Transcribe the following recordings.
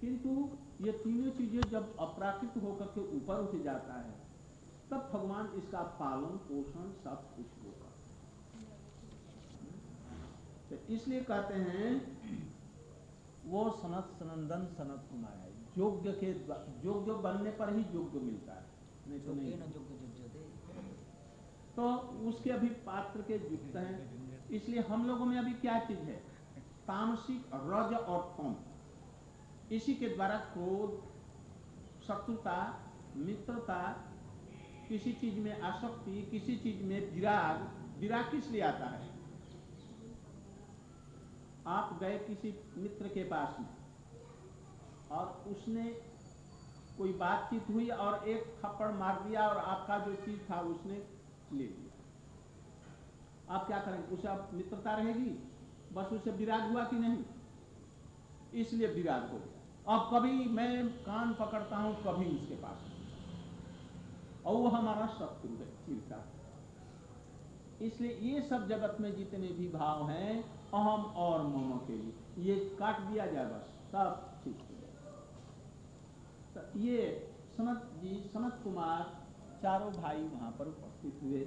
किंतु ये तीनों चीजें जब अपराकृत होकर के ऊपर उठ जाता है तब भगवान इसका पालन पोषण सब कुछ होगा। तो इसलिए कहते हैं वो सनत सनंदन सनत कुमार है। योग्य बनने पर ही योग्य मिलता है, नहीं तो नहीं। तो उसके अभी पात्र के युक्त हैं। इसलिए हम लोगों में अभी क्या चीज है, तामसिक रज और तम, इसी के द्वारा क्रोध, शत्रुता, मित्रता, किसी चीज में आसक्ति, किसी चीज में विराग। विराग किस लिए आता है? आप गए किसी मित्र के पास में और उसने कोई बातचीत हुई और एक थप्पड़ मार दिया और आपका जो चीज था उसने ले लिया। आप क्या करेंगे? उसे आप मित्रता रहेगी? बस उसे विराग हुआ कि नहीं? इसलिए विराग हो गया। अब कभी मैं कान पकड़ता हूं, कभी उसके पास नहीं, और वो हमारा शत्रु है, चिरता। इसलिए ये सब जगत में जितने भी भाव हैं अहम और मम के लिए, ये काट दिया जाए बस, सब ठीक हो जाए। तो ये सनत जी, सनत कुमार चारों भाई वहां पर उपस्थित हुए।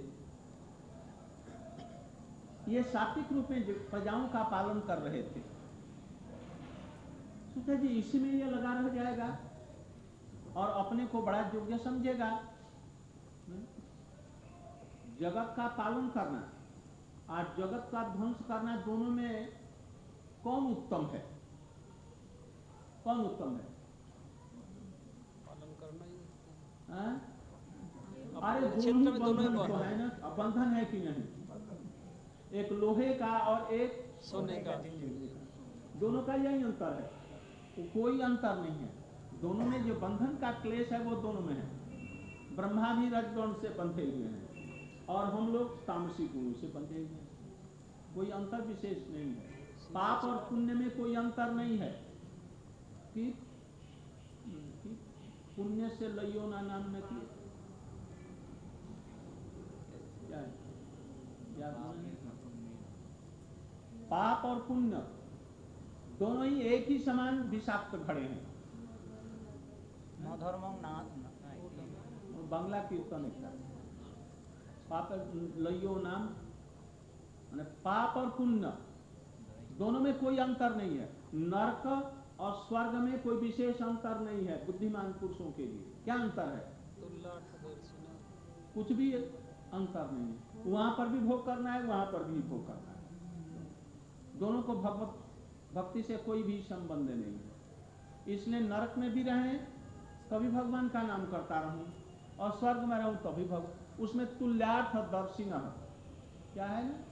ये सात्विक रूप में प्रजाओं का पालन कर रहे थे। सोचा जी इसी में ये लगा रह जाएगा और अपने को बड़ा योग्य समझेगा। जगत का पालन करना और जगत का ध्वंस करना, दोनों में कौन उत्तम है? कौन उत्तम है? पालन करना ही हाँ? अपने अरे क्षेत्र में दोनों ही बंधन तो है ना, बंधन है कि नहीं? एक लोहे का और एक सोने का, दोनों का यही अंतर है, कोई अंतर नहीं है। दोनों में जो बंधन का क्लेश है वो दोनों में है। ब्रह्मा भी रजगुण से बंधे हुए हैं और हम लोग तामसिक गुण से बंधे हुए हैं। कोई अंतर विशेष नहीं है। पाप और पुण्य में कोई अंतर नहीं है कि पुण्य से लइयो ना नाम न किए। क्या है? याद नहीं? पाप और पुण्य दोनों ही एक ही समान विषाक्त घड़े हैं। बांग्ला कीर्तन एक पाप लइयो नाम, पाप और पुण्य दोनों में कोई अंतर नहीं है। नरक और स्वर्ग में कोई विशेष अंतर नहीं है बुद्धिमान पुरुषों के लिए। क्या अंतर है? कुछ भी अंतर नहीं है। वहां पर भी भोग करना है, वहां पर भी भोग करना है। दोनों को भगवत भक्ति से कोई भी संबंध नहीं है। इसलिए नरक में भी रहें कभी भगवान का नाम करता रहूं, और स्वर्ग में रहूं तभी भगवान, उसमें तुल्यार्थ दर्शी न। क्या है ना?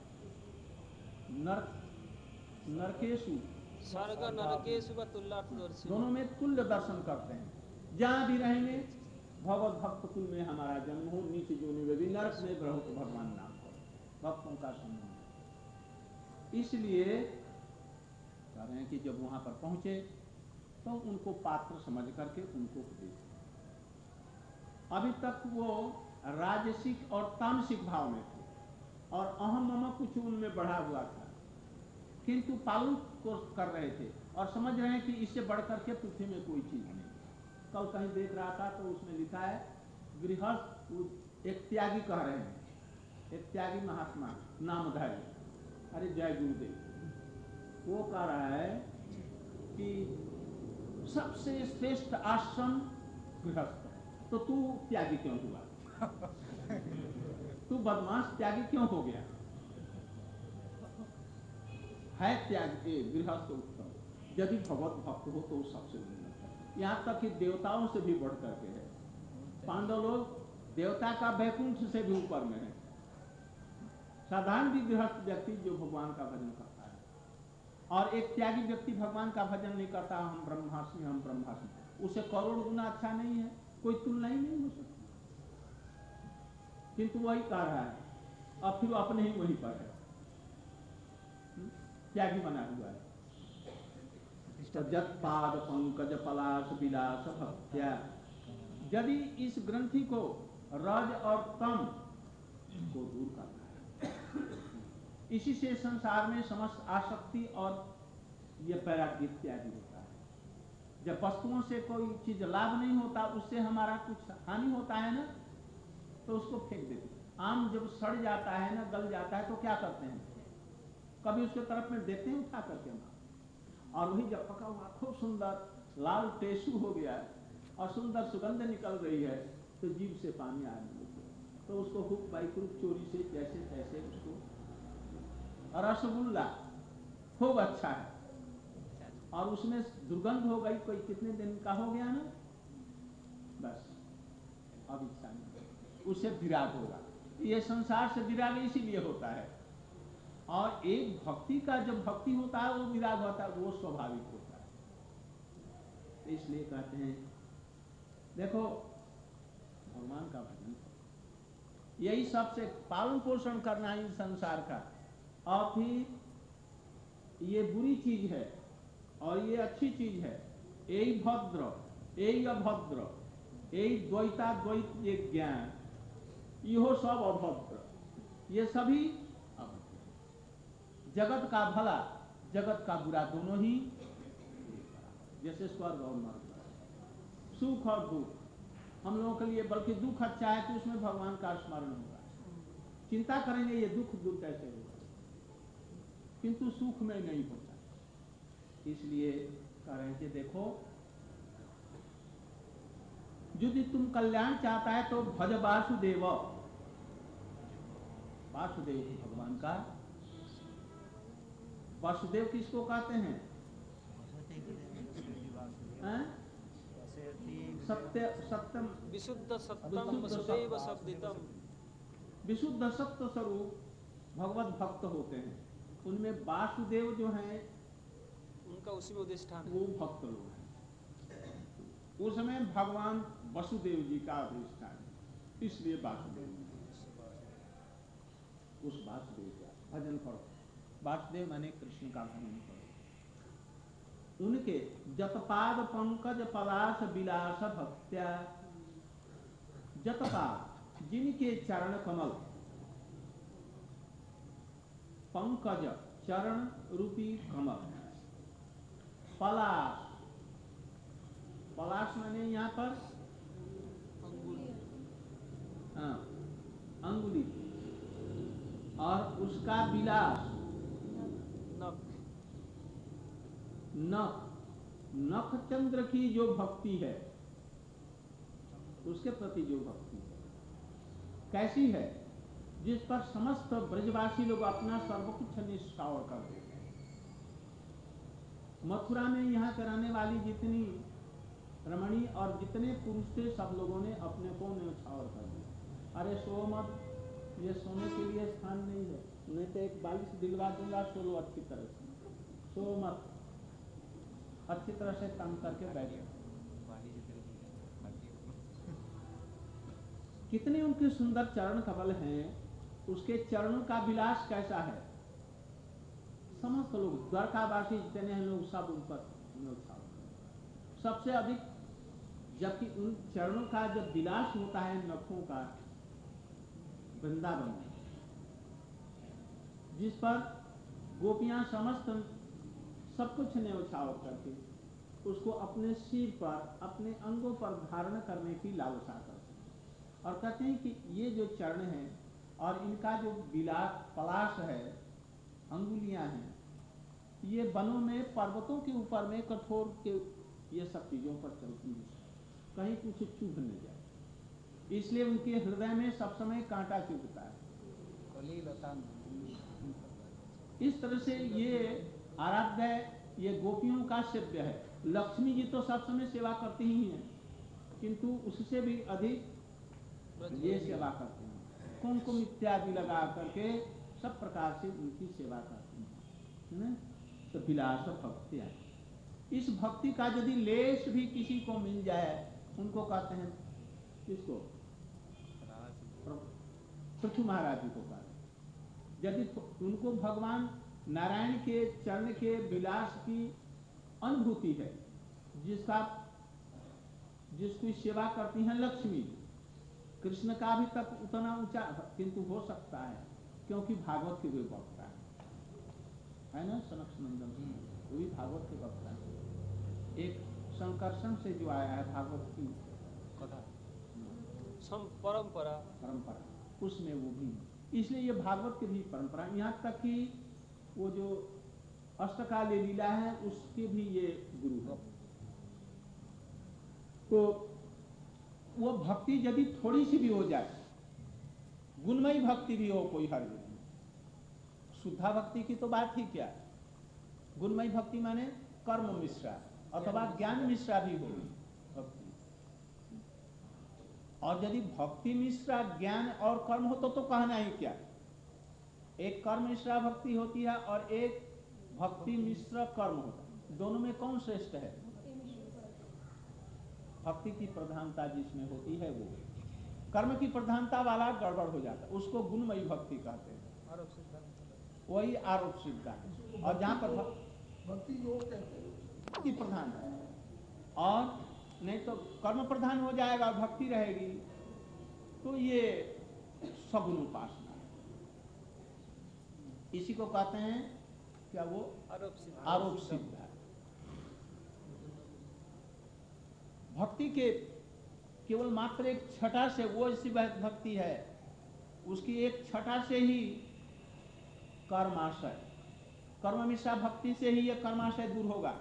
नरकेशु स्वर्ग नरकेशु का तुल्यार्थदर्शी, दोनों में तुल्य दर्शन करते हैं। जहां भी रहेंगे भगवत भक्त कुल में हमारा जन्म हो, नीचे जोनि में भी, नरक में रहो तो भगवान नाम करो, भक्तों का संबंध। इसलिए कह रहे हैं कि जब वहां पर पहुंचे तो उनको पात्र समझ करके उनको उपदेश। अभी तक वो राजसिक और तामसिक भाव में थे और अहम मम कुछ उनमें बढ़ा हुआ था, किंतु पालन को कर रहे थे और समझ रहे हैं कि इससे बढ़कर के पृथ्वी में कोई चीज नहीं। कल कहीं देख रहा था तो उसमें लिखा है गृहस्थ, एक त्यागी कह रहे हैं, एक त्यागी महात्मा नामधारी, अरे जय गुरुदेव, वो कह रहा है कि सबसे श्रेष्ठ आश्रम गृहस्थ है, तो तू त्यागी क्यों हुआ? तू बदमाश त्यागी क्यों हो गया? है त्यागी गृहस्थ उत्तम, यदि भगवत भक्त हो तो सबसे उन्नत है। यहाँ तक कि देवताओं से भी बढ़ करके है। पांडव लोग देवता का वैकुंठ से भी ऊपर में है। साधारण भी गृहस्थ व्यक्ति जो भगवान का भजन करता है, और एक त्यागी व्यक्ति भगवान का भजन नहीं करता, हम ब्रह्मास्मि हम ब्रह्मास्मि, उसे करोड़ गुना अच्छा नहीं है, कोई तुलना ही नहीं हो सकती। किंतु वही कह रहा है, अब फिर अपने ही वहीं पर है, त्यागी बना हुआ है। जत पाद पंकज पलाश विलास भक्त्या, यदि इस ग्रंथि को रज और तम को दूर करना है, इसी से संसार में समस्त आसक्ति और ये पैराग इत्यादि होता है। जब वस्तुओं से कोई चीज लाभ नहीं होता, उससे हमारा कुछ हानि होता है ना, तो उसको फेंक देते हैं। आम जब सड़ जाता है ना, गल जाता है, तो क्या करते हैं, कभी उसके तरफ में देते हैं उठा करके ना। और वही जब पका हुआ खूब सुंदर लाल टेसू हो गया और सुंदर सुगंध निकल रही है, तो जीभ से पानी आने लगे, तो उसको हुक बाइक चोरी से जैसे तैसे उसको, रसगुल्ला खूब अच्छा है और उसमें दुर्गंध हो गई, कोई कितने दिन का हो गया ना, बस अब इच्छा नहीं, उससे विराग होगा। ये संसार से विराग इसीलिए होता है। और एक भक्ति का जब भक्ति होता है वो विराग होता है, वो स्वाभाविक होता है। तो इसलिए कहते हैं देखो भगवान का भजन करो, यही सबसे पालन पोषण करना है संसार का। और फिर ये बुरी चीज है और ये अच्छी चीज है, यही भद्र यही अभद्र, यही द्वैताद्वैत ये ज्ञान, यो सब अभद्र, ये सभी अभद्र। जगत का भला जगत का बुरा दोनों ही, जैसे स्वर्ग और नरक, सुख और दुख, हम लोगों के लिए बल्कि दुख अच्छा है कि उसमें भगवान का स्मरण होगा। चिंता करेंगे ये दुख दूर कैसे होगा, किंतु सुख में नहीं होता। इसलिए कह रहे थे देखो, यदि तुम कल्याण चाहता है तो भज वासुदेव। वासुदेव भगवान का, वासुदेव किसको कहते हैं, सत्य सत्यम विशुद्ध सत्तम वसुदेव शब्दितम। विशुद्ध सत्य स्वरूप भगवत भक्त होते हैं, उनमें वासुदेव जो हैं उनका उसी में अधिष्ठान वो है। भक्त लोग हैं, उसमें भगवान वसुदेव जी का अधिष्ठान है, इसलिए वासुदेव। उस वासुदेव का भजन करो, वासुदेव माने कृष्ण का भजन करो। उनके जतपाद पंकज पलाश विलास भक्त्या, जतपाद जिनके चरण कमल, पंकज चरण रूपी कमल, पलाश, पलाश माने यहाँ पर अंगुली, और उसका विलास नख, नख, नख चंद्र की जो भक्ति है, उसके प्रति जो भक्ति है कैसी है, जिस पर समस्त ब्रजवासी लोग अपना सर्व कुछ निष्ठावर कर देते हैं। मथुरा में यहाँ कराने वाली जितनी रमणी और जितने पुरुष थे, सब लोगों ने अपने को न्यौछावर कर दिया। अरे सो मत, ये सोने के लिए स्थान नहीं है, नहीं तो एक 42 दिलवा दूंगा, सो लो अच्छी तरह से, सो मत, अच्छी तरह से काम करके बैठे। कितने उनके सुंदर चरण कमल हैं, उसके चरणों का विलास कैसा है, समस्त लोग द्वारकावासी जितने हैं लोग सब उन पर न्यौछावर। सबसे अधिक जबकि उन चरणों का जब विलास होता है नखों का, वृंदावन में जिस पर गोपियां समस्त सब कुछ न्यौछावर करके उसको अपने सिर पर अपने अंगों पर धारण करने की लालसा करते हैं, और कहते हैं कि ये जो चरण हैं और इनका जो विलास पलाश है, अंगुलियां हैं, ये वनों में पर्वतों के ऊपर में कठोर के ये सब चीजों पर चलती है, कहीं कुछ चुभ न जाए, इसलिए उनके हृदय में सब समय कांटा चुभता है। इस तरह से ये आराध्य है, ये गोपियों का सेव्य है। लक्ष्मी जी तो सब समय सेवा करती ही हैं, किंतु उससे भी अधिक ये सेवा करते हैं, कुमकुम इत्यादि लगा करके सब प्रकार से उनकी सेवा करते हैं। तो विलास भक्ति है, इस भक्ति का यदि लेश भी किसी को मिल जाए, उनको कहते हैं, किसको, पृथु महाराज जी को कहते हैं। यदि उनको भगवान नारायण के चरण के विलास की अनुभूति है, जिसकी सेवा करती हैं लक्ष्मी, कृष्ण का भी तक उतना ऊंचा किंतु हो सकता है, क्योंकि भागवत के वे वक्ता है ना, सनक नंदन वो भी भागवत के वक्ता है। एक संकर्षण से जो आया है भागवत की कथा परंपरा परंपरा उसमें वो भी, इसलिए ये भागवत की भी परंपरा, यहाँ तक कि वो जो अष्टकाली लीला है उसके भी ये गुरु है। तो वो भक्ति यदि थोड़ी सी भी हो जाए, गुणमयी भक्ति भी हो, कोई हर्ज नहीं। शुद्धा भक्ति की तो बात ही क्या, गुणमयी भक्ति माने कर्म मिश्रा अथवा ज्ञान मिश्रा भी होगी भक्ति। और यदि भक्ति मिश्रा ज्ञान और कर्म हो तो कहना ही क्या, एक कर्म मिश्रा भक्ति होती है और एक भक्ति मिश्र कर्म होता है। दोनों में कौन श्रेष्ठ है? भक्ति की प्रधानता जिसमें होती है वो, कर्म की प्रधानता वाला गड़बड़ हो जाता है, उसको गुणमयी भक्ति कहते हैं, वही आरोप सिद्धांत। और जहाँ पर भक्ति योग कहते हैं की प्रधान है, और नहीं तो कर्म प्रधान हो जाएगा और भक्ति रहेगी, तो ये सगुण उपासना है। इसी को कहते हैं क्या, वो आरोप सिद्ध है। भक्ति के केवल मात्र एक छटा से, वो ऐसी भक्ति है उसकी एक छटा से ही कर्माशय, कर्म मिश्रा भक्ति से ही यह कर्माशय दूर होगा।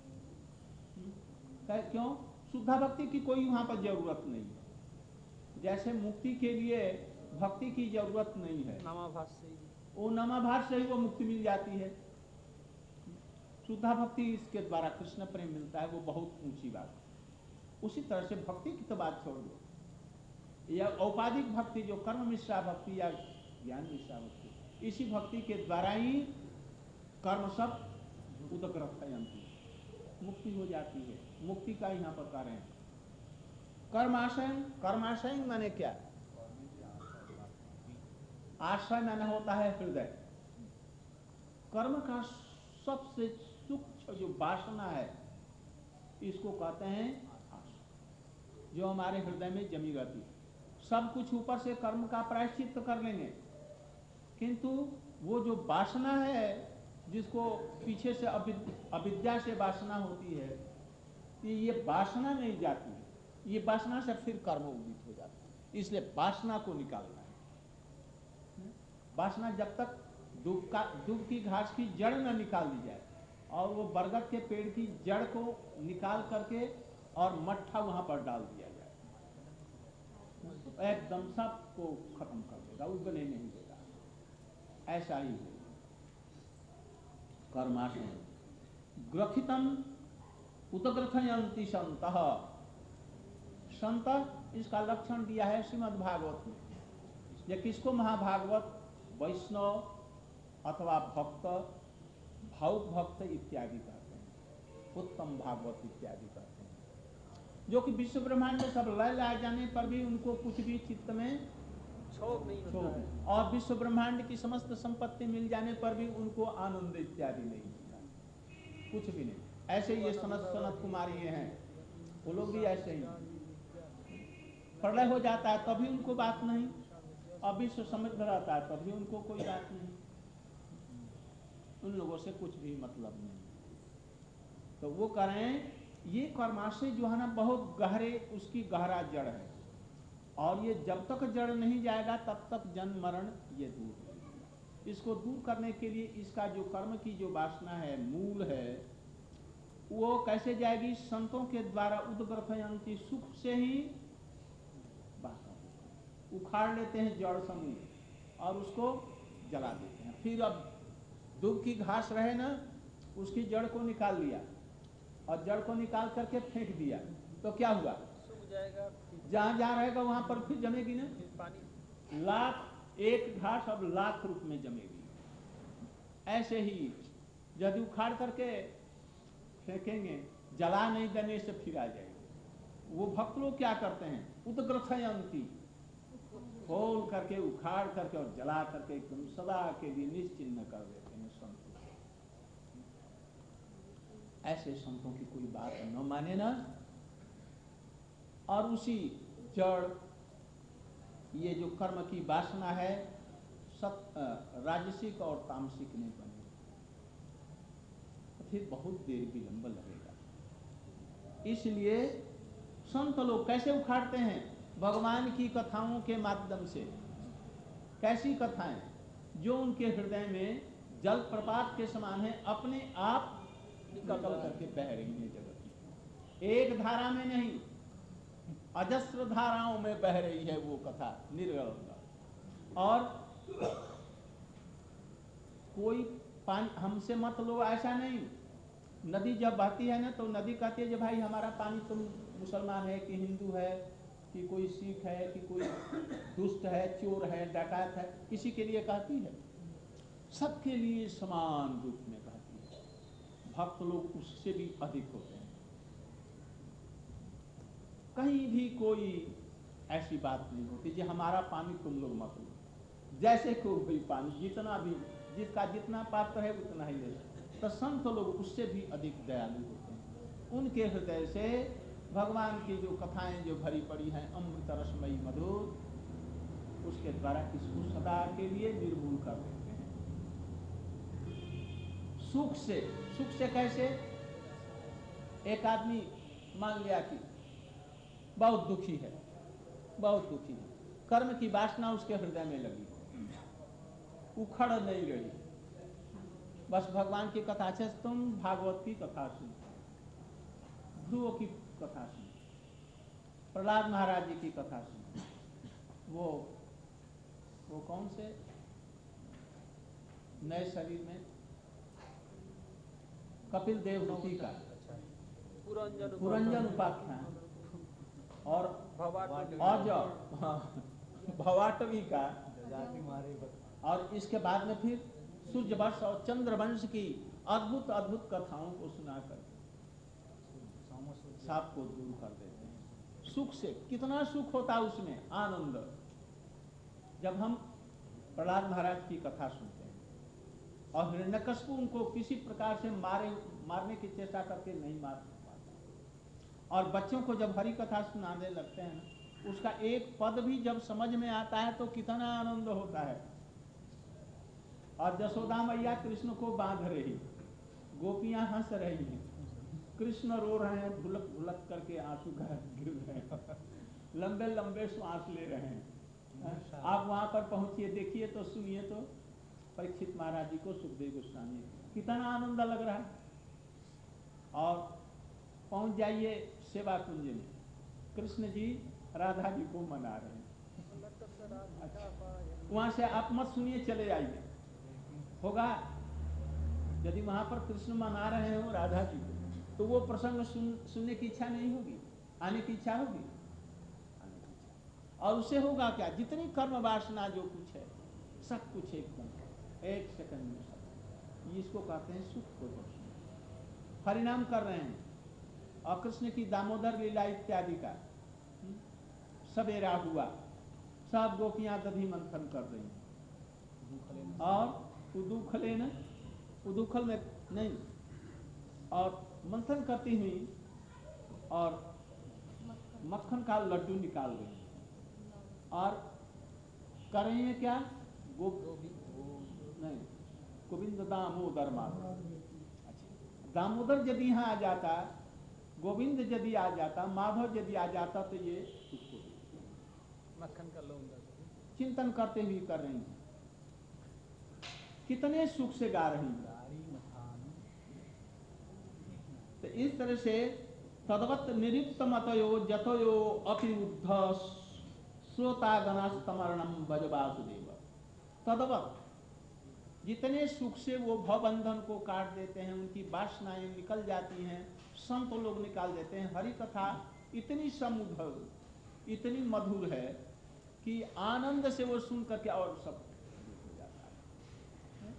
क्यों? शुद्धा भक्ति की कोई वहां पर जरूरत नहीं है। जैसे मुक्ति के लिए भक्ति की जरूरत नहीं है, नामाभास से ही, वो नामाभास से ही वो मुक्ति मिल जाती है। शुद्धा भक्ति इसके द्वारा कृष्ण प्रेम मिलता है, वो बहुत ऊंची बात है। उसी तरह से भक्ति की तो बात छोड़ दो, या औपाधिक भक्ति जो कर्म मिश्रा भक्ति या ज्ञान मिश्रा भक्ति, इसी भक्ति के द्वारा ही कर्म सब उदग्रथयन्ति, मुक्ति हो जाती है। मुक्ति का यहाँ पर कारण है कर्माशय। कर्माशय माने क्या? आश्रय माने होता है हृदय। कर्म का सबसे सूक्ष्म जो वासना है इसको कहते हैं आश्रय, जो हमारे हृदय में जमी रहती है। सब कुछ ऊपर से कर्म का प्रायश्चित कर लेंगे, किंतु वो जो वासना है जिसको पीछे से अविद्या से वासना होती है, ये वासना नहीं जाती है, ये वासना से फिर कर्म उदित हो जाता है। इसलिए वासना को निकालना है। वासना जब तक दुब की घास की जड़ न निकाल दी जाए, और वो बरगद के पेड़ की जड़ को निकाल करके और मट्ठा वहां पर डाल दिया जाए, एकदम सब को खत्म कर देगा, उगने नहीं देगा। ऐसा ही है कर्माशय। ग्रथितम उदग्रथयन्ति संतः। संत इसका लक्षण दिया है श्रीमद् भागवत में। ये किसको महाभागवत, वैष्णव अथवा भक्त, भावुक भक्त इत्यादि कहते हैं, उत्तम भागवत इत्यादि कहते हैं, जो कि विश्व ब्रह्मांड में सब लय लाए जाने पर भी उनको कुछ भी चित्त में क्षोभ नहीं होता है, और विश्व ब्रह्मांड की समस्त संपत्ति मिल जाने पर भी उनको आनंद इत्यादि नहीं होता, कुछ भी नहीं। ऐसे ये सनत कुमारी हैं, वो लोग भी ऐसे ही। प्रलय हो जाता है तभी उनको बात नहीं, और विश्व समृद्ध रहता है तभी उनको कोई बात नहीं। उन लोगों से कुछ भी मतलब नहीं। तो वो करें, ये कर्माशय जो है ना बहुत गहरे, उसकी गहरा जड़ है, और ये जब तक जड़ नहीं जाएगा तब तक जन्म मरण ये दूर है। इसको दूर करने के लिए इसका जो कर्म की जो वासना है, मूल है, वो कैसे जाएगी? संतों के द्वारा उद्ग्रथयन्ति, सुख से ही उखाड़ लेते हैं जड़ समूह और उसको जला देते हैं। फिर अब दुब की घास रहे ना, उसकी जड़ को निकाल लिया और जड़ को निकाल करके फेंक दिया, तो क्या हुआ? सूख जाएगा, जहां जहां रहेगा वहां पर फिर जमेगी ना, फिर पानी। लाख एक घास अब लाख रूप में जमेगी। ऐसे ही यदि उखाड़ करके फेंकेंगे, जला नहीं देने से फिर आ जाएगी। वो भक्त लोग क्या करते हैं? उद्ग्रथयन्ति, खोल करके उखाड़ करके और जला करके एकदम सदा के लिए निश्चिन्ह कर देते हैं संतों। ऐसे संतों की कोई बात न माने ना, और उसी जड़ ये जो कर्म की वासना है राजसिक और तामसिक नहीं बने, तो फिर बहुत देर विलंब लगेगा। इसलिए संत लोग कैसे उखाड़ते हैं? भगवान की कथाओं के माध्यम से। कैसी कथाएं? जो उनके हृदय में जल प्रपात के समान है, अपने आप निकल करके बह रही है जगत में। एक धारा में नहीं, अजस्र धाराओं में बह रही है वो कथा निर्गल। और कोई पानी हमसे मत लो, ऐसा नहीं। नदी जब बहती है ना, तो नदी कहती है कि भाई हमारा पानी, तुम मुसलमान है कि हिंदू है कि कोई सिख है कि कोई दुष्ट है, चोर है, डकैत है, किसी के लिए कहती है? सबके लिए समान रूप में कहती है। भक्त लोग उससे भी अधिक होते हैं। कहीं भी कोई ऐसी बात नहीं होती कि हमारा पानी तुम लोग मत लो। जैसे कोई पानी जितना भी, जिसका जितना पात्र है उतना ही ले। तो संत लोग उससे भी अधिक दयालु होते हैं। उनके हृदय से भगवान की जो कथाएं जो भरी पड़ी हैं अमृत रसमयी मधुर, उसके द्वारा इसको सदा के लिए निर्मूल कर देते हैं। सुख से कैसे? एक आदमी मान लिया कि बहुत दुखी है, कर्म की वासना उसके हृदय में लगी, उखड़ नहीं रही। बस भगवान की कथा से, तुम भागवत की कथा सुन, ध्रुव की कथा सुन, प्रहलाद महाराज जी की कथा सुन, वो कौन से नए शरीर में कपिल देवहूति का पुरंजन उपाख्यान और भवाटवी का, और इसके बाद में फिर सूर्यवंश और चंद्रवंश की अद्भुत अद्भुत कथाओं को सुनाकर साप को दूर कर देते हैं। सुख से कितना सुख होता है उसमें, आनंद। जब हम प्रहलाद महाराज की कथा सुनते हैं और हिरण्यकश्यप उनको किसी प्रकार से मारने की चेष्टा करके नहीं मार पाता, और बच्चों को जब हरि कथा सुनाने लगते हैं ना, उसका एक पद भी जब समझ में आता है तो कितना आनंद होता है। और जसोदा मैया कृष्ण को बांध रही, गोपियां हंस रही हैं, कृष्ण रो रहे हैं, ढुलक ढुलक करके आंसू गिर रहे हैं, लंबे लंबे श्वास ले रहे हैं। आप वहां पर पहुंचिए, देखिए तो, सुनिए तो, परीक्षित महाराज जी को, सुखदेव गोस्वामी, कितना आनंद लग रहा है। और पहुंच जाइए सेवा कुंज में, कृष्ण जी राधा जी को मना रहे हैं। वहां से आप मत सुनिए, चले आइए। होगा यदि वहां पर कृष्ण मना रहे हो राधा जी को, तो वो प्रसंग सुनने की इच्छा नहीं होगी, आने की इच्छा होगी। और उससे होगा क्या? जितनी कर्म वासना जो कुछ है, सब कुछ एकदम एक सेकंड में सब। इसको कहते हैं सुख को दर्शन। हरिनाम कर रहे हैं और कृष्ण की दामोदर लीला इत्यादि का सवेरा हुआ, सब गोपियां दधी मंथन कर रही हैं, और उदुखल में नहीं, और मंथन करती हुई और मक्खन का लड्डू निकाल रही हैं। और कर रही है क्या? नहीं, गोविंद दामोदर माधव। अच्छा, दामोदर यदि यहाँ आ जाता, गोविंद यदि आ जाता, माधव यदि आ जाता, तो ये मक्खन का चिंतन करते हुए कर रही हैं। कितने सुख से गा रही हैं। तो इस तरह से तदवत निरिक्त मतयो जतयो अपि उद्ध श्रोतागणस्तमरणम भज वासुदेव। तदवत, जितने सुख से वो भवबंधन को काट देते हैं, उनकी वासनाएं निकल जाती हैं, संत लोग निकाल देते हैं। हरि कथा इतनी समुद्र, इतनी मधुर है कि आनंद से वो सुन करके और सब हो जाता है।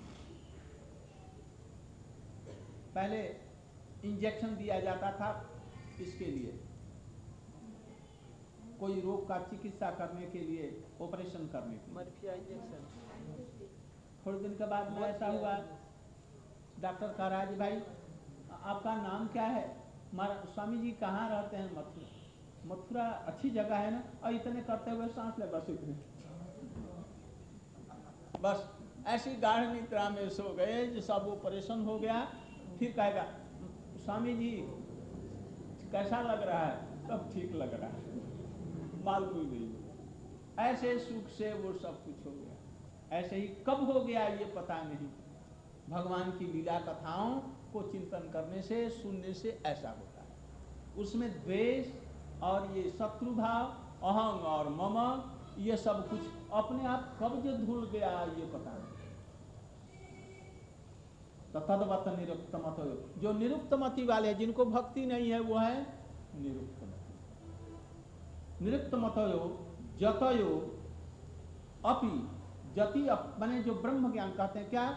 पहले इंजेक्शन दिया जाता था इसके लिए, कोई रोग का चिकित्सा करने के लिए, ऑपरेशन करने के लिए, मर्फिया इंजेक्शन। थोड़े दिन के बाद में ऐसा हुआ, डॉक्टर कह रहा है भाई आपका नाम क्या है? स्वामी जी कहाँ रहते हैं? मथुरा। मथुरा अच्छी जगह है ना? और इतने करते हुए सांस ले, बस इतने, बस ऐसी गाढ़ निद्रा में सो गए, जो सब ऑपरेशन हो गया। फिर कहेगा स्वामी जी कैसा लग रहा है? तब ठीक लग रहा है, मालूम ही नहीं। ऐसे सुख से वो सब कुछ हो गया। ऐसे ही कब हो गया ये पता नहीं। भगवान की लीला कथाओं को चिंतन करने से, सुनने से ऐसा होता है। उसमें द्वेष और ये शत्रु भाव, अहंग और मम, ये सब कुछ अपने आप कब जो धुल गया ये पता नहीं। तो तदवत निरुक्तमत, जो निरुक्तमति वाले, जिनको भक्ति नहीं है, वो है निरुक्तमति। निरुक्तमतयो जतयो अपि, जति माने जो ब्रह्म ज्ञान कहते हैं, क्या?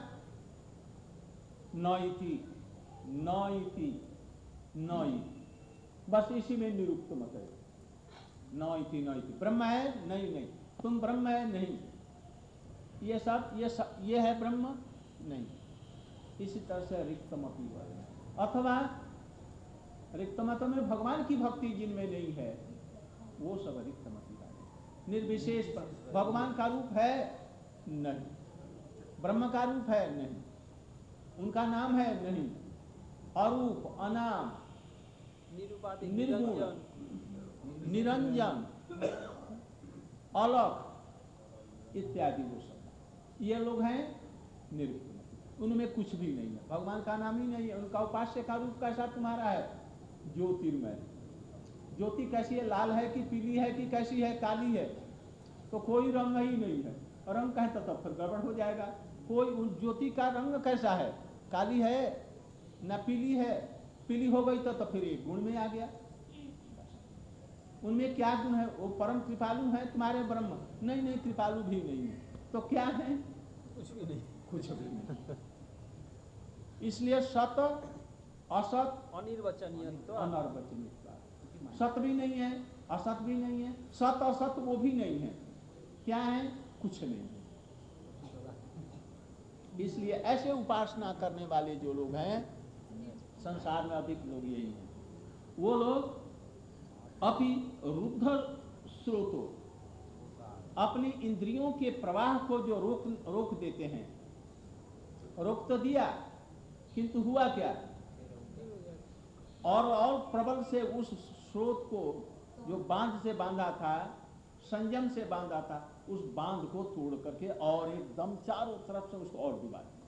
नइति, नइति, नई, बस इसी में निरुक्तमत है। नइति, नइति, ब्रह्म है नहीं, नहीं, तुम ब्रह्म है नहीं, ये सब ये है ब्रह्म नहीं। इसी तरह से रिक्तमति वाले, अथवा रिक्तमत में भगवान की भक्ति जिनमें नहीं है, वो सब रिक्तमति वाले। निर्विशेष भगवान का रूप है नहीं, ब्रह्म का रूप है नहीं, उनका नाम है नहीं, अरूप, अनाम, निर्गुण, निरंजन, अलग इत्यादि वो सब, ये लोग हैं निरुक्त। उनमें कुछ भी नहीं है, भगवान का नाम ही नहीं है। उनका उपास्य का रूप कैसा तुम्हारा है? ज्योतिर्मय। ज्योति कैसी है? लाल है कि पीली है कि कैसी है? काली है, तो कोई रंग ही नहीं है। रंग कहता तो फिर गड़बड़ हो जाएगा। कोई उन ज्योति का रंग कैसा है? काली है ना पीली है? पीली हो गई तो फिर एक गुण में आ गया। उनमें क्या गुण है? वो परम कृपालु है तुम्हारे ब्रह्म? नहीं, नहीं, कृपालु भी नहीं है। तो क्या है? कुछ भी नहीं, कुछ भी नहीं। इसलिए सत असत अनिर्वचनीय, अनर्वचनीय, सत भी नहीं है, असत भी नहीं है, सत असत वो भी नहीं है। क्या है? कुछ नहीं है। इसलिए ऐसे उपासना करने वाले जो लोग हैं, संसार में अधिक लोग यही हैं, वो लोग अपि रुद्ध स्रोतो, अपनी इंद्रियों के प्रवाह को जो रोक देते हैं। रोक तो दिया, किंतु हुआ क्या? और प्रबल से उस स्रोत को, जो बांध से बांधा था, संयम से बांधा था, उस बांध को तोड़ करके और एकदम चारों तरफ से उसको और डुबा दिया।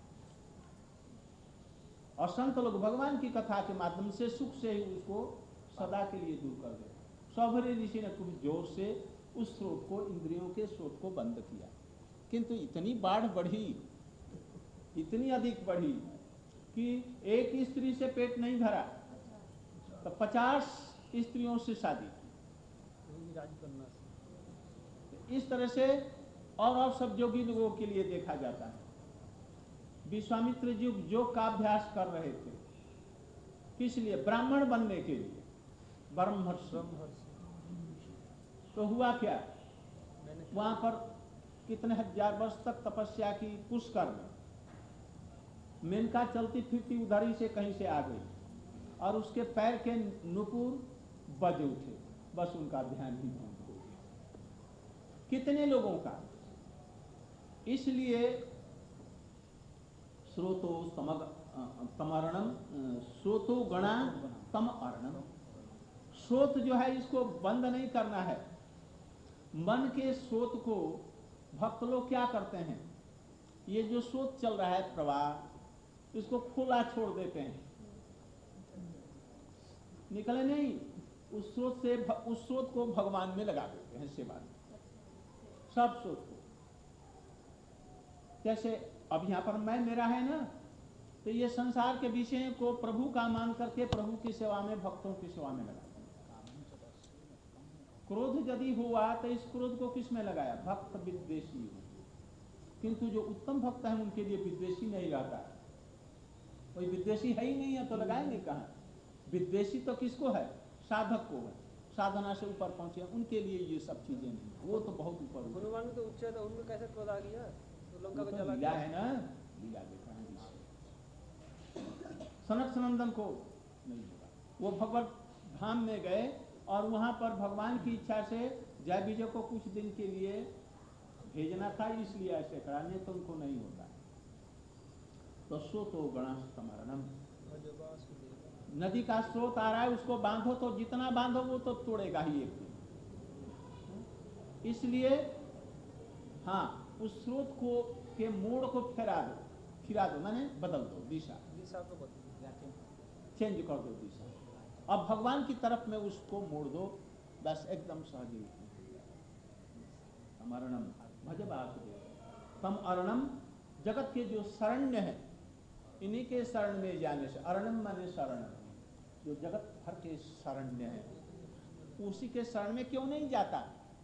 और संत लोग भगवान की कथा के माध्यम से सुख से ही उसको सदा के लिए दूर कर दे। सौभरी ऋषि ने खूब जोर से उस स्रोत को, इंद्रियों के स्रोत को बंद किया, किंतु इतनी बाढ़ बढ़ी, इतनी अधिक बढ़ी कि एक स्त्री से पेट नहीं भरा, तो 50 स्त्रियों से शादी। इस तरह से और सब जोगी लोगों के लिए देखा जाता है। विश्वामित्र जी योग का अभ्यास कर रहे थे, किस लिए? ब्राह्मण बनने के लिए, ब्रह्मर्षि। तो हुआ क्या? वहां पर कितने हजार वर्ष तक तपस्या की पुष्कर में। मेनका चलती फिरती उधरी से कहीं से आ गई और उसके पैर के नुपुर बज उठे, बस उनका ध्यान ही भंग हो गया। कितने लोगों का? इसलिए स्रोतो तमरणम, स्रोतो गणा तम अर्णम। स्रोत जो है इसको बंद नहीं करना है। मन के स्रोत को भक्त लोग क्या करते हैं? ये जो स्रोत चल रहा है प्रवाह, इसको खुला छोड़ देते हैं, निकले नहीं। उस स्रोत से, उस स्रोत को भगवान में लगा देते हैं, सेवा में, सब स्रोत को। जैसे अब यहाँ पर मैं मेरा है ना, तो ये संसार के विषय को प्रभु का मान करके प्रभु की सेवा में, भक्तों की सेवा में लगाते हैं। क्रोध यदि हुआ तो इस क्रोध को किस में लगाया? भक्त विद्वेषी हो। किंतु जो उत्तम भक्त है उनके लिए विद्वेषी नहीं रहता। कोई विद्वेषी है ही नहीं है तो लगाएंगे कहाँ? विद्वेषी तो किसको है? साधक को है, साधना से ऊपर पहुंचे, उनके लिए ये सब चीजें नहीं। वो तो बहुत ऊपर हनुमान तो उच्च था, उनमें कैसे क्रोध आ गया? तो लंका को जला लीला है ना, लीला देखा है। सनक सनंदन को नहीं होगा। वो भगवत धाम में गए और वहां पर भगवान की इच्छा से जय विजय को कुछ दिन के लिए भेजना था, इसलिए ऐसे करा, नहीं तो उनको नहीं होता। तो सो तो गणा समरणम, नदी का स्रोत आ रहा है, उसको बांधो तो जितना बांधो वो तो तोड़ेगा ही एक दिन। इसलिए हाँ, उस स्रोत को के मोड़ को फिरा दो माने बदल दो दिशा को बदल चेंज कर दो दिशा। अब भगवान की तरफ में उसको मोड़ दो, बस एकदम सहज तम अरणम भज वासुदेव। तम अरणम, जगत के जो शरण्य है इन्हीं के शरण में जाने से, अरणम माने शरण, जो जगत भर के शरण्य है उसी के शरण में क्यों नहीं जाता?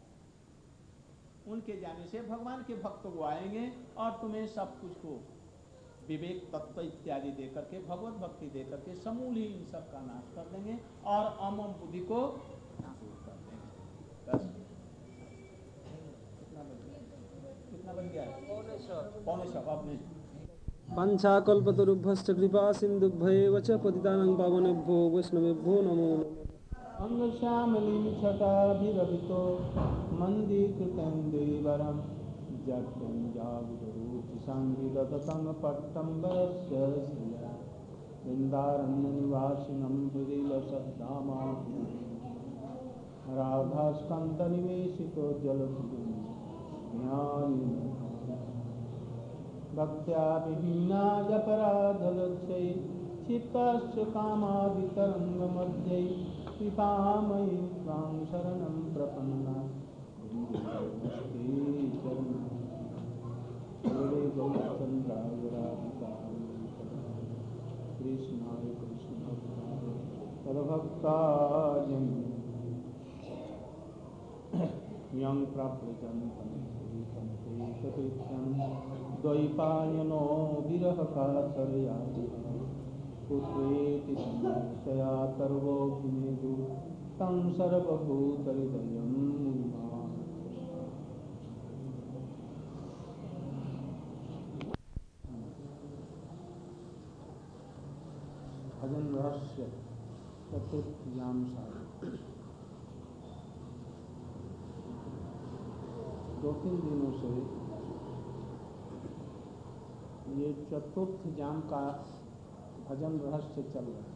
उनके जाने से भगवान के भक्त वो आएंगे और तुम्हें सब कुछ को विवेक तत्व इत्यादि देकर के, भगवत भक्ति देकर के समूल ही इन सब का नाश कर देंगे और अमम बुद्धि को दूर कर देंगे। बस कितना बन गया? पौने सौ। अब नहीं। पंचाकल्पतरुभ्यश्च कृपा सिन्धुभ्येव च पतितानां पावनेभ्यो वैष्णवेभ्यो नमो नमः। अंगश्यामलीं छटाभिरभितो मन्दीकृतं देवरं जट्टं जागुरुचिसंविदतं पट्टं वरस्य श्रिया वृन्दारण्यनिवासिनं हृदि लसद्धामाभि राधास्कन्दनिवेशितो जलधिं ज्ञानि भक्त्या विहीनायपराधलक्ष्यै क्षिप्तस्य कामादितरङ्गमध्ये कृपामयि त्वां शरणं प्रपन्ना नमस्ते चरणं गौरचन्द्राय राधिकाय कृष्णाय कृष्णभक्ताय तद्भक्ताय यं प्रव्रजन्तं द्वैपायनो विरहकातरयाति पुत्रेति संशया सर्वोऽभिनेदु तं सर्वभूतहृदयं मुनिमान्। भजन रहस्य चतुर्थयाम साधन। 2-3 दिनों से ये चतुर्थ जाम का भजन रहस्य चल रहा है।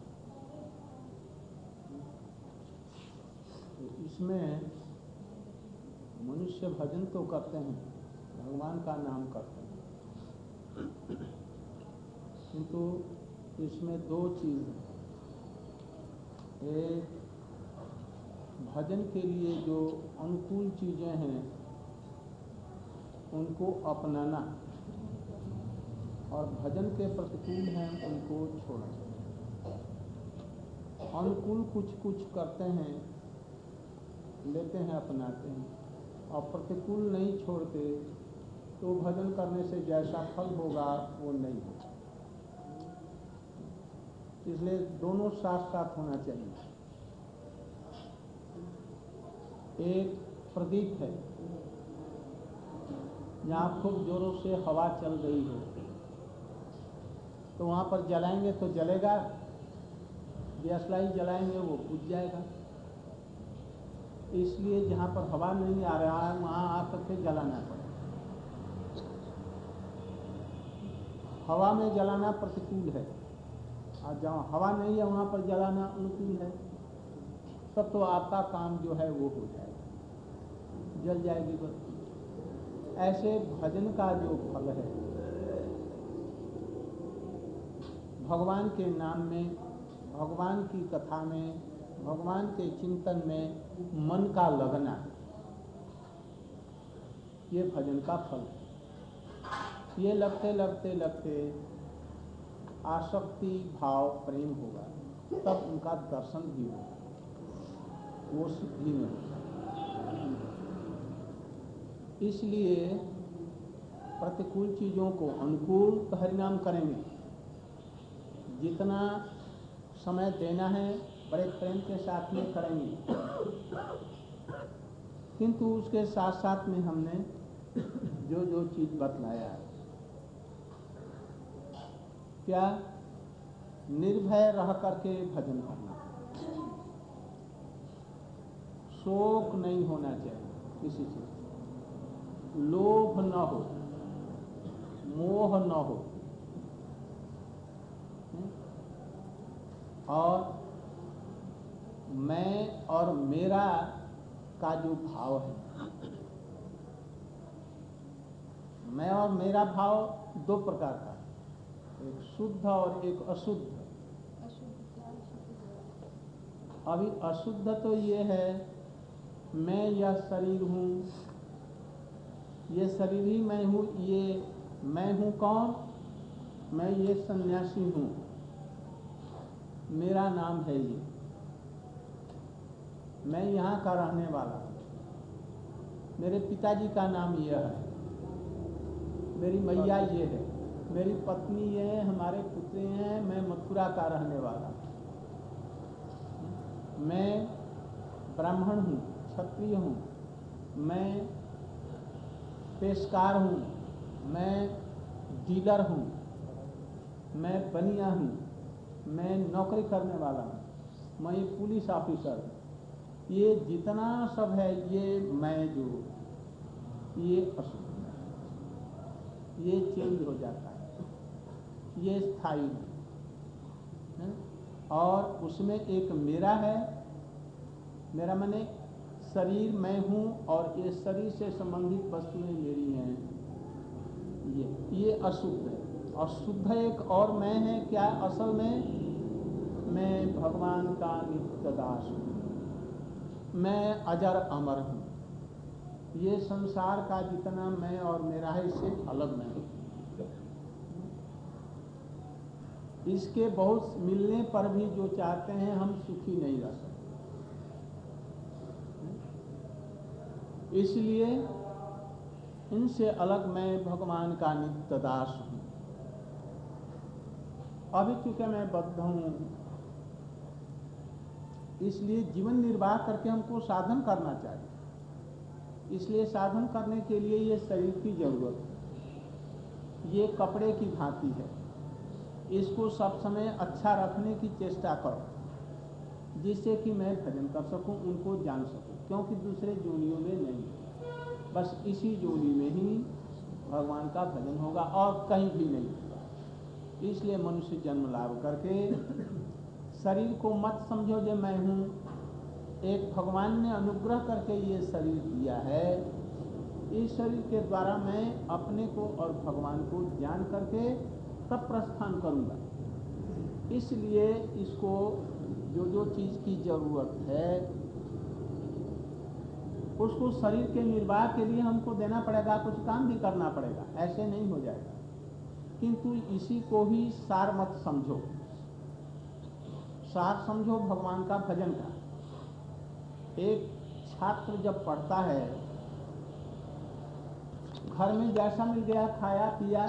तो इसमें मनुष्य भजन तो करते हैं, भगवान का नाम करते हैं, किंतु इसमें 2 चीज़ हैं। एक, भजन के लिए जो अनुकूल चीज़ें हैं उनको अपनाना, और भजन के प्रतिकूल हैं उनको छोड़ना। अनुकूल कुछ कुछ करते हैं, लेते हैं, अपनाते हैं, और प्रतिकूल नहीं छोड़ते तो भजन करने से जैसा फल होगा वो नहीं होगा। इसलिए दोनों साथ साथ होना चाहिए। एक प्रदीप है, जहाँ खूब जोरों से हवा चल रही है तो वहाँ पर जलाएंगे तो जलेगा, दियासलाई जलाएंगे वो बुझ जाएगा। इसलिए जहाँ पर हवा नहीं आ रहा है वहाँ आकर के जलाना पड़ेगा। हवा में जलाना प्रतिकूल है और जहाँ हवा नहीं है वहाँ पर जलाना अनुकूल है। तब तो आपका काम जो है वो हो जाएगा, जल जाएगी बत्ती। ऐसे भजन का जो फल है, भगवान के नाम में, भगवान की कथा में, भगवान के चिंतन में मन का लगना, ये भजन का फल है। ये लगते लगते लगते आसक्ति भाव प्रेम होगा, तब उनका दर्शन भी होगा, वो सिद्धि में होगा। इसलिए प्रतिकूल चीज़ों को अनुकूल परिणाम करेंगे, जितना समय देना है बड़े प्रेम के साथ में करेंगे, किंतु उसके साथ साथ में हमने जो जो चीज़ बतलाया है, क्या निर्भय रह करके भजन करना, शोक नहीं होना चाहिए किसी चीज़, लोभ न हो, मोह न हो, और मैं और मेरा का जो भाव है, मैं और मेरा भाव दो प्रकार का है, एक शुद्ध और एक अशुद्ध। अभी अशुद्ध तो ये है, मैं यह शरीर हूँ, ये शरीर ही मैं हूँ, ये मैं हूँ कौन? मैं ये सन्यासी हूँ, मेरा नाम है ये, मैं यहाँ का रहने वाला हूँ, मेरे पिताजी का नाम यह है, मेरी मैया ये है, मेरी पत्नी ये है, हमारे पुत्र हैं, मैं मथुरा का रहने वाला हूँ, मैं ब्राह्मण हूँ, क्षत्रिय हूँ, मैं पेशकार हूँ, मैं डीलर हूँ, मैं बनिया हूँ, मैं नौकरी करने वाला हूँ, मैं ये पुलिस ऑफिसर हूँ। ये जितना सब है ये मैं जो, ये अशुद्ध है, ये चेंज हो जाता है, ये स्थायी है। और उसमें एक मेरा है, मेरा माने शरीर मैं हूँ और ये शरीर से संबंधित वस्तुएं मेरी हैं, ये अशुद्ध है। और शुद्ध एक और मैं है, क्या असल में? मैं भगवान का नित्य दास हूँ, मैं अजर अमर हूँ, ये संसार का जितना मैं और मेरा है इससे अलग मैं हूँ। इसके बहुत मिलने पर भी जो चाहते हैं हम सुखी नहीं रह सकते, इसलिए इनसे अलग मैं भगवान का नित्य दास हूँ। अभी चूंकि मैं बद्ध हूँ, इसलिए जीवन निर्वाह करके हमको साधन करना चाहिए। इसलिए साधन करने के लिए ये शरीर की जरूरत है, ये कपड़े की भांति है, इसको सब समय अच्छा रखने की चेष्टा करो, जिससे कि मैं भजन कर सकूं, उनको जान सकूं, क्योंकि दूसरे जोनियों में नहीं, बस इसी जोनी में ही भगवान का भजन होगा और कहीं भी नहीं होगा। इसलिए मनुष्य जन्म लाभ करके शरीर को मत समझो जो मैं हूँ, एक भगवान ने अनुग्रह करके ये शरीर दिया है, इस शरीर के द्वारा मैं अपने को और भगवान को जान करके तब प्रस्थान करूँगा। इसलिए इसको जो जो चीज़ की जरूरत है उसको शरीर के निर्वाह के लिए हमको देना पड़ेगा, कुछ काम भी करना पड़ेगा, ऐसे नहीं हो जाएगा। किंतु इसी को ही सार मत समझो, सार समझो भगवान का भजन का। एक छात्र जब पढ़ता है, घर में जैसा मिल गया खाया पिया,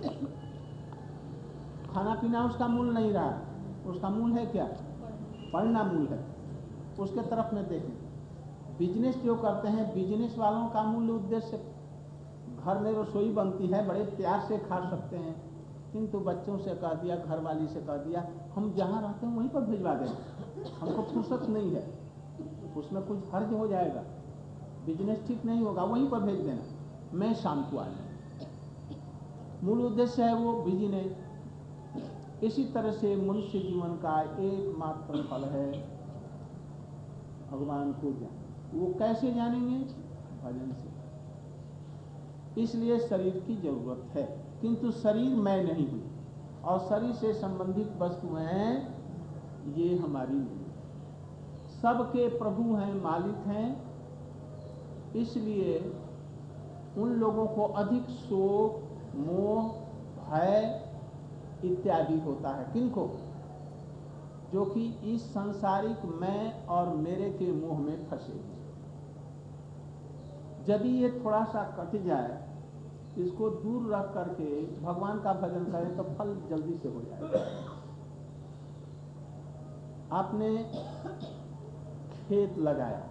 खाना पीना उसका मूल नहीं रहा, उसका मूल है क्या? पढ़ना मूल है, उसके तरफ में देखें। बिजनेस जो करते हैं, बिजनेस वालों का मूल उद्देश्य, घर में रसोई बनती है, बड़े प्यार से खा सकते हैं, किंतु बच्चों से कह दिया, घरवाली से कह दिया, हम जहाँ रहते हैं वहीं पर भिजवा दें, हमको फुर्सत नहीं है, उसमें कुछ हर्ज हो जाएगा, बिजनेस ठीक नहीं होगा, वहीं पर भेज देना, मैं शाम को आ जाऊँ। मूल उद्देश्य है वो बिजनेस। इसी तरह से मनुष्य जीवन का एकमात्र फल है भगवान को जान। वो कैसे जानेंगे? भजन से। इसलिए शरीर की जरूरत है, किंतु शरीर मैं नहीं हूँ और शरीर से संबंधित वस्तुएं ये हमारी नहीं, सबके प्रभु हैं, मालिक हैं। इसलिए उन लोगों को अधिक शोक, मोह, भय इत्यादि होता है। किनको? जो कि इस सांसारिक मैं और मेरे के मोह में फंसे। यदि ये थोड़ा सा कट जाए, इसको दूर रख करके भगवान का भजन करें तो फल जल्दी से हो जाएगा। आपने खेत लगाया,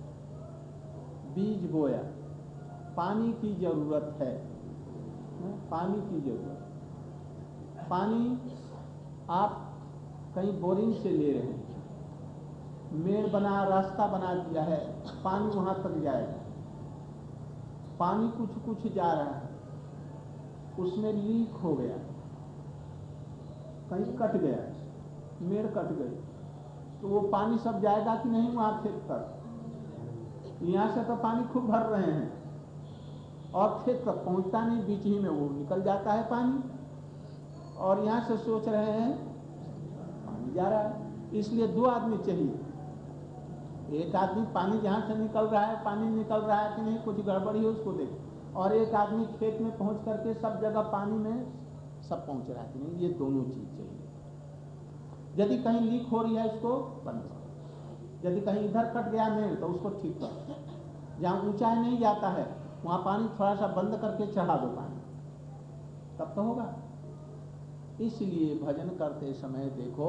बीज बोया, पानी की जरूरत है, पानी की जरूरत। पानी आप कहीं बोरिंग से ले रहे हैं, मेड़ बना, रास्ता बना दिया है, पानी वहां तक जाएगा, पानी कुछ कुछ जा रहा है, उसमें लीक हो गया, कहीं कट गया, मेड़ कट गई तो वो पानी सब जाएगा कि नहीं वहां खेत तक? यहाँ से तो पानी खूब भर रहे हैं और खेत तक पहुंचता नहीं, बीच ही में वो निकल जाता है पानी, और यहाँ से सोच रहे हैं पानी जा रहा है। इसलिए दो आदमी चाहिए, एक आदमी पानी जहाँ से निकल रहा है, पानी निकल रहा है कि नहीं, कुछ गड़बड़ी है उसको देखे, और एक आदमी खेत में पहुंच करके सब जगह पानी में सब पहुंच रहा है कि नहीं, ये दोनों चीज चाहिए। यदि कहीं लीक हो रही है उसको बंद करो, यदि कहीं इधर कट गया मेड़ तो उसको ठीक करो, जहाँ ऊंचाई नहीं जाता है वहां पानी थोड़ा सा बंद करके चढ़ा दो पानी, तब तो होगा। इसलिए भजन करते समय देखो,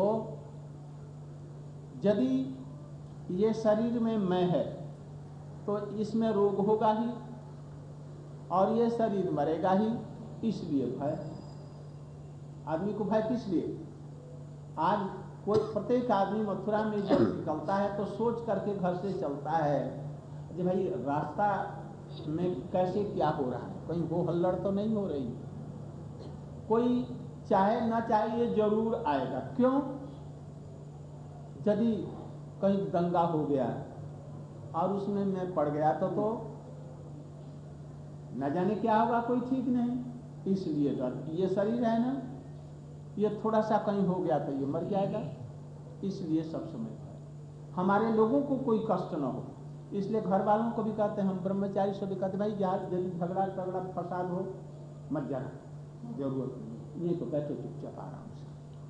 यदि ये शरीर में मैं है तो इसमें रोग होगा ही, और ये शरीर मरेगा ही, इसलिए भय। आदमी को भय किस लिए? आज कोई प्रत्येक आदमी मथुरा में जब निकलता है तो सोच करके घर से चलता है कि भाई रास्ता में कैसे क्या हो रहा है, कहीं हो हल्लड़ तो नहीं हो रही, कोई चाहे ना चाहे ये जरूर आएगा। क्यों? यदि कहीं दंगा हो गया और उसमें मैं पड़ गया तो न जाने क्या होगा, कोई ठीक नहीं। इसलिए डर, ये शरीर है ना, ये थोड़ा सा कहीं हो गया तो ये मर जाएगा, इसलिए सब समय हमारे लोगों को कोई कष्ट न हो, इसलिए घर वालों को भी कहते हैं, हम ब्रह्मचारी से भी कहते हैं, भाई यार यदि झगड़ा तगड़ा फसाद हो मत जाना, जरूरत नहीं, ये तो बैठे चुपचाप आराम से।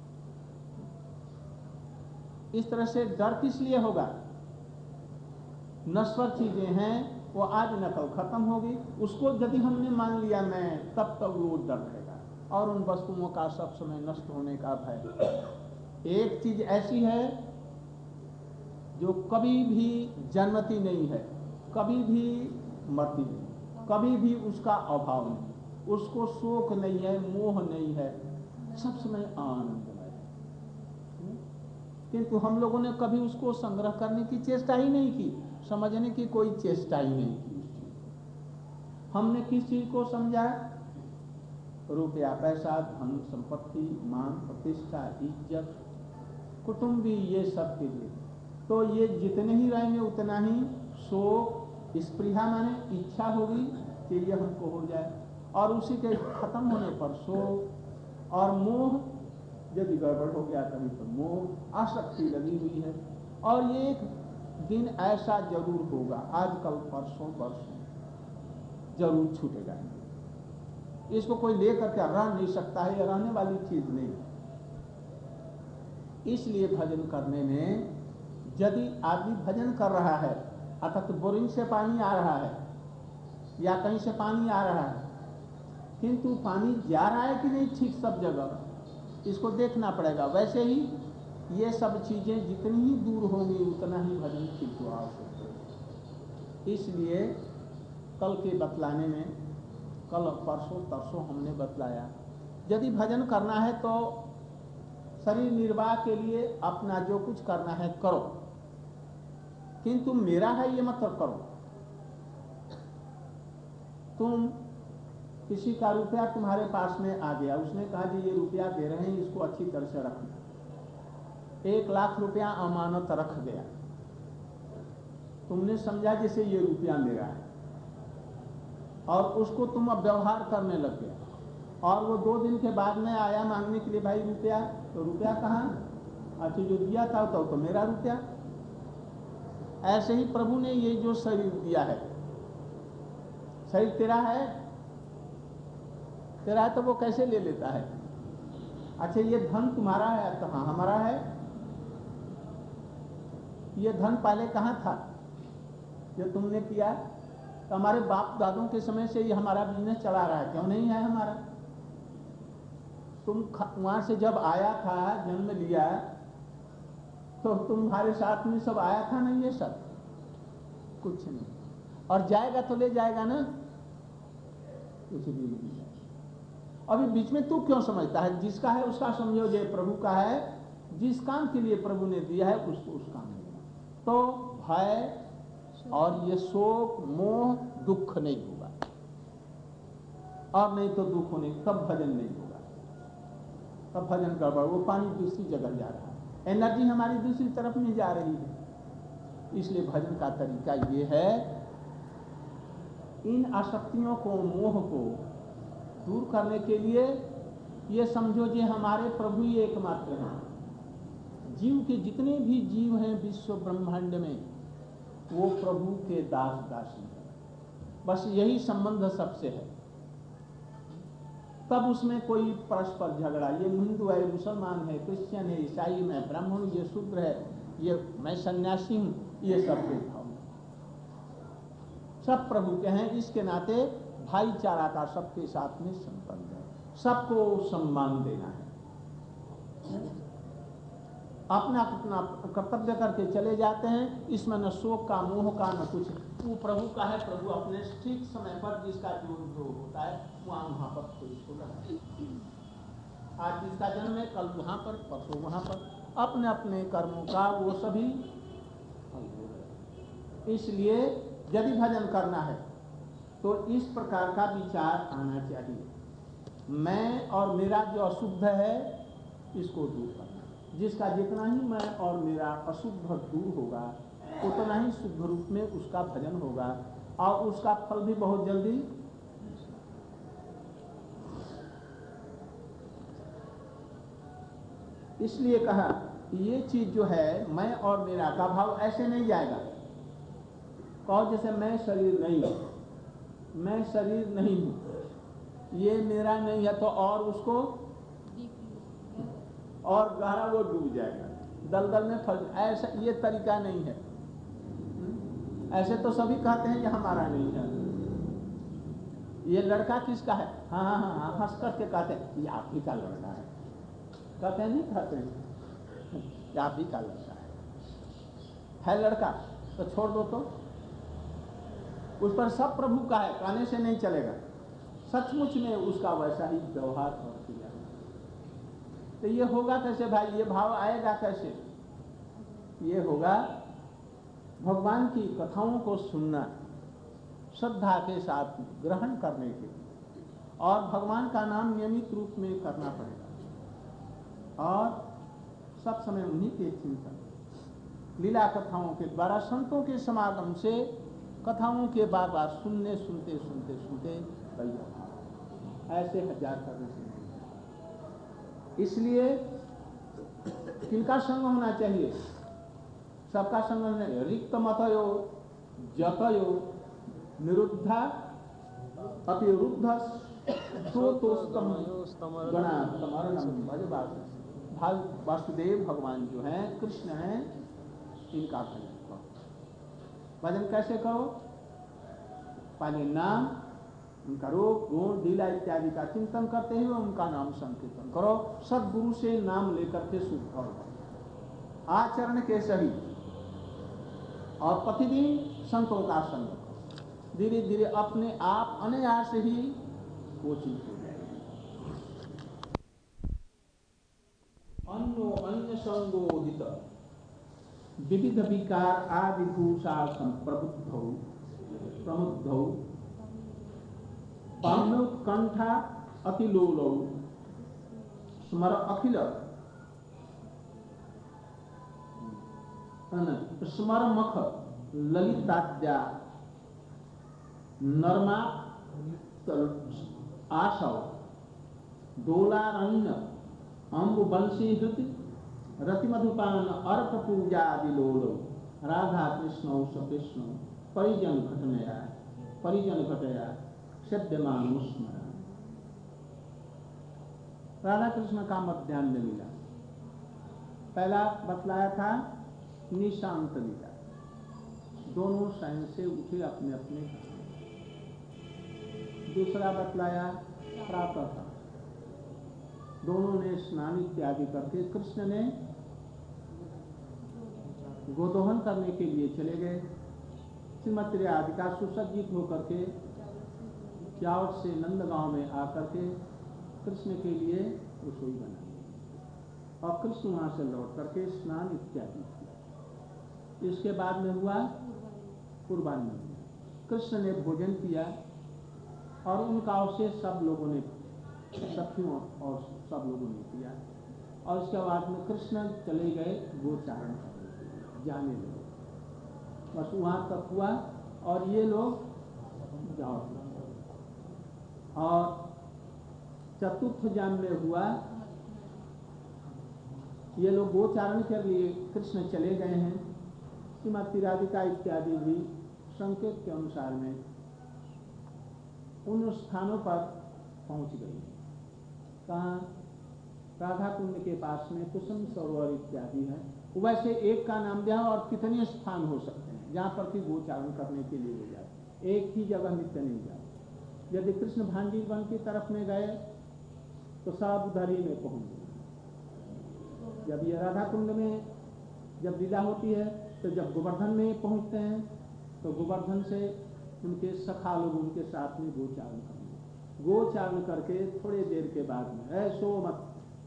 इस तरह से डर किस लिए होगा? नश्वर चीजें हैं, वो आज न कल खत्म होगी, उसको यदि हमने मान लिया मैं, तब तक वो डर रहेगा, और उन वस्तुओं का सब समय नष्ट होने का भय। एक चीज ऐसी है जो कभी भी जन्मती नहीं है, कभी भी मरती नहीं, कभी भी उसका अभाव नहीं, उसको शोक नहीं है, मोह नहीं है, सब समय आनंदमय है। किंतु हम लोगों ने कभी उसको संग्रह करने की चेष्टा ही नहीं की, समझने की कोई चेष्टा ही नहीं की। हमने किस चीज को समझा? रुपया, पैसा, धन, संपत्ति, मान, प्रतिष्ठा, इज्जत, कुटुंबी, ये सब के लिए। तो ये जितने ही रहेंगे उतना ही शोक, स्पृहा माने इच्छा होगी कि ये हमको हो जाए, और उसी के खत्म होने पर शोक और मोह, यदि गड़बड़ हो गया कभी तो मोह, आसक्ति लगी हुई है। और ये एक दिन ऐसा जरूर होगा, आजकल परसों परसों जरूर छूटेगा, इसको कोई लेकर के रह नहीं सकता है, ये रहने वाली चीज नहीं। इसलिए भजन करने में, यदि आदमी भजन कर रहा है, अर्थात बोरिंग से पानी आ रहा है या कहीं से पानी आ रहा है, किंतु पानी जा रहा है कि नहीं ठीक सब जगह, इसको देखना पड़ेगा। वैसे ही ये सब चीजें जितनी ही दूर होंगी उतना ही भजन ठीक हुआ आवश्यक। इसलिए कल के बतलाने में, कल परसों तरसों हमने बतलाया, यदि भजन करना है तो शरीर निर्वाह के लिए अपना जो कुछ करना है करो, किंतु मेरा है ये मत करो। तुम किसी का रुपया तुम्हारे पास में आ गया, उसने कहा जी ये रुपया दे रहे हैं, इसको अच्छी तरह से रखना, 1 लाख रुपया अमानत रख गया, तुमने समझा जैसे ये रुपया मेरा है, और उसको तुम अब व्यवहार करने लग गए, और वो 2 दिन के बाद में आया मांगने के लिए, भाई रुपया, तो रुपया कहाँ? अच्छा जो दिया था तो मेरा रुपया। ऐसे ही प्रभु ने ये जो शरीर दिया है, शरीर तेरा है, तेरा है तो वो कैसे ले लेता है? अच्छा ये धन तुम्हारा है, तो हाँ हमारा है। ये धन पहले कहाँ था जो तुमने किया? तो हमारे बाप दादों के समय से ये हमारा बिजनेस चला रहा है, क्यों नहीं है हमारा? तुम वहां से जब आया था, जन्म लिया, तो तुम्हारे साथ में सब आया था ना, ये सब कुछ नहीं, और जाएगा तो ले जाएगा ना, कुछ भी नहीं। अभी बीच में तू क्यों समझता है? जिसका है उसका समझो, ये प्रभु का है, जिस काम के लिए प्रभु ने दिया है उसको उस काम में। तो भय और ये शोक, मोह, दुख नहीं होगा, और नहीं तो दुख होने, तब भजन नहीं होगा, तब भजन गड़बड़, वो पानी दूसरी जगह जा रहा है। एनर्जी हमारी दूसरी तरफ नहीं जा रही है। इसलिए भजन का तरीका ये है, इन आसक्तियों को, मोह को दूर करने के लिए ये समझो कि हमारे प्रभु ही एकमात्र हैं। जीव के जितने भी जीव हैं विश्व ब्रह्मांड में, वो प्रभु के दास दासी हैं। बस यही संबंध सबसे है। तब उसमें कोई परस्पर झगड़ा, ये हिंदू है, मुसलमान है, क्रिश्चियन है, ईसाई, मैं ब्राह्मण हूं, ये शूद्र है, ये मैं सन्यासी हूं, ये सब भेदभाव नहीं। सब प्रभु के हैं। इसके नाते भाईचारा का सबके साथ में संबंध है, सबको सम्मान देना है। अपना अपना कर्तव्य करके चले जाते हैं। इसमें न शोक का, मोह का, न कुछ। वो प्रभु का है, प्रभु अपने ठीक समय पर जिसका जो होता है वहां पर कोई छोड़ा। आज जिसका जन्म है, कल वहां पर, परसों वहां पर, अपने अपने कर्मों का वो सभी। इसलिए यदि भजन करना है तो इस प्रकार का विचार आना चाहिए। मैं और मेरा जो अशुद्ध है इसको दूर करना। जिसका जितना ही मैं और मेरा अशुद्ध दूर होगा उतना ही शुद्ध रूप में उसका भजन होगा और उसका फल भी बहुत जल्दी। इसलिए कहा ये चीज जो है मैं और मेरा का भाव ऐसे नहीं जाएगा। कहो जैसे मैं शरीर नहीं हूं, मैं शरीर नहीं हूं, ये मेरा नहीं है, तो और उसको और गहरा वो डूब जाएगा, दलदल में फंस। ऐसा ये तरीका नहीं है। ऐसे तो सभी कहते हैं कि हमारा नहीं है। ये लड़का किसका है? हाँ हाँ हाँ हाँ हंस करके कहते हैं ये आप ही का लड़का है। कहते हैं नहीं कहते हैं ये आप ही का लड़का है लड़का तो छोड़ दो। तो उस पर सब प्रभु का है कहने से नहीं चलेगा। सचमुच में उसका वैसा ही व्यवहार और क्रिया। तो ये होगा कैसे भाई? ये भाव आएगा कैसे? ये होगा भगवान की कथाओं को सुनना, श्रद्धा के साथ ग्रहण करने के लिए, और भगवान का नाम नियमित रूप में करना पड़ेगा और सब समय उन्हीं के चिंतन, लीला कथाओं के द्वारा, संतों के समागम से कथाओं के बार बार सुनने, सुनते सुनते सुनते ऐसे हजार करने से। इसलिए किनका संग होना चाहिए? सबका संग नहीं। रिक्त मतयो जतयो निरुद्धा अपि रुद्ध श्रोतोस्तम गणा तमरणम भज। वासुदेव भगवान जो हैं, कृष्ण हैं, इनका भजन करो। भजन कैसे करो? पहले नाम उनका रूप, गुण, लीला इत्यादि का चिंतन करते हुए उनका नाम संकीर्तन करो। सद्गुरु से नाम लेकर के शुद्ध करो, आचरण के सही, और प्रतिदिन संतों का संग करो। धीरे धीरे अपने आप अनायास ही वो चीज हो जाएगी। अन्यो अन्य संगोदित विविध विकार आदि भूषा संप्रबुद्धौ प्रमुद्धौ पाम्योत्कंठा अतिलोलौ स्मर अखिल स्मर मख ललिताद्या नर्मा आशव डोलारण्य अम्बु बंशी हृति रति मधुपान अर्क पूजा दिलोलो राधा कृष्ण सकृष्ण परिजन घटया सद्यमानो स्मरण। राधा कृष्ण का मध्यान्ह में लीला पहला बतलाया था, निशांत लीला, दोनों शयन से उठे अपने अपने घर। दूसरा बतलाया प्रातः था, दोनों ने स्नान इत्यादि करके कृष्ण ने गोदोहन करने के लिए चले गए। श्रीमती राधिका सुसज्जित होकर के क्यावट से नंदगांव में आकर के कृष्ण के लिए रसोई बनाई और कृष्ण वहां से लौट करके स्नान इत्यादि किया। इसके बाद में हुआ कुर्बानी। कृष्ण ने भोजन किया और उनका अवशेष सब लोगों ने, सखियों और सब लोगों ने किया। और उसके बाद में कृष्ण चले गए गोचारण करने, जाने लगे, बस वहाँ तक हुआ। और ये लोग जाओ, और चतुर्थ जान में हुआ, ये लोग गोचारण के लिए कृष्ण चले गए हैं। श्रीमती राधिका इत्यादि भी संकेत के अनुसार में उन स्थानों पर पहुंच गई। कहाँ? राधा कुंड के पास में कुसुम सरोवर इत्यादि है। वैसे एक का नाम दिया, और कितने स्थान हो सकते हैं जहाँ पर कि गोचारण करने के लिए ले जाते, एक ही जगह नित्य नहीं जाते। यदि कृष्ण भांडी वन की तरफ में गए तो सब उधर ही में पहुंच गए। जब ये राधा कुंड में जब लीला होती है, तो जब गोवर्धन में पहुंचते हैं तो गोवर्धन से उनके सखा लोग उनके साथ में गोचारण करेंगे। गोचारण करके थोड़ी देर के बाद में ऐसो मत,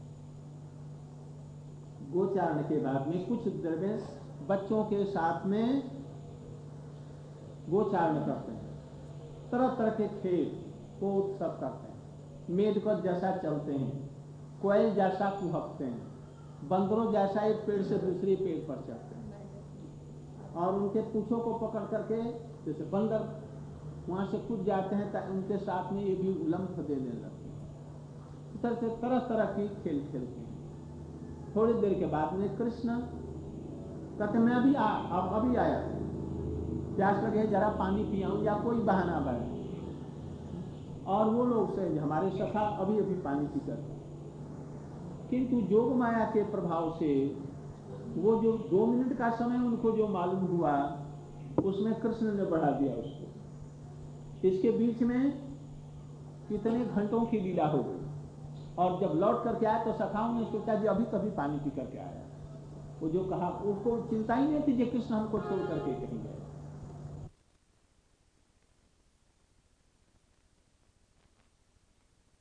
गोचारण के बाद में कुछ देर में बच्चों के साथ में गोचारण करते हैं, तरह तरह के खेल को उत्सव करते हैं। मेढक जैसा चलते हैं, कोयल जैसा कुहकते हैं, बंदरों जैसा एक पेड़ से दूसरे पेड़ पर चढ़ते हैं, और उनके पूंछों को पकड़ करके जैसे बंदर वहां से कूद जाते हैं, उनके साथ में ये भी उलम्फ देने लगते हैं। इस तरह से तरह तरह की खेल खेलते हैं। थोड़ी देर के बाद में कृष्ण कहते मैं अभी आया, प्यास लगे जरा पानी पियाऊं या कोई बहाना बने, और वो लोग से हमारे सखा अभी अभी पानी पी कर, किंतु जोग माया के प्रभाव से वो जो 2 मिनट का समय उनको जो मालूम हुआ, उसमें कृष्ण ने बढ़ा दिया उसको। इसके बीच में कितने घंटों की लीला हो गई, और जब लौट करके आया तो सखाओं ने सोचा कि अभी कभी पानी पी करके आया। वो जो कहा, उसको चिंता ही नहीं थी कि कृष्ण हमको छोड़ करके कहीं गए।